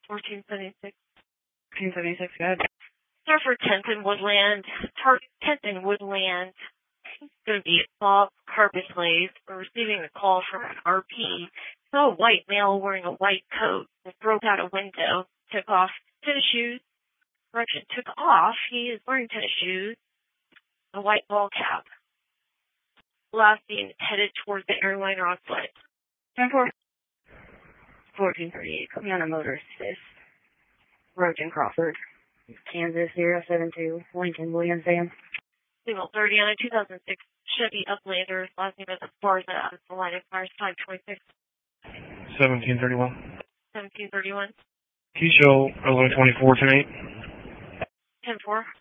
1476. 1476, go ahead. Sir for 10th and Woodland. Target 10th and Woodland. It's going to be Bob Carpetlays. We're receiving a call from an RP. Saw a white male wearing a white coat that broke out a window. Took off tennis shoes. Correction, took off. He is wearing tennis shoes. A white ball cap. Last seen headed towards the airliner on foot. 10-4. 1438, put me on a motor assist. Roach and Crawford. Kansas 072, Lincoln, William Sam. Signal 30 on a 2006 Chevy Uplander. Last name is Barza out of the line of fires 526. 1731. 1731. Can you show 1124 tonight? 10-4.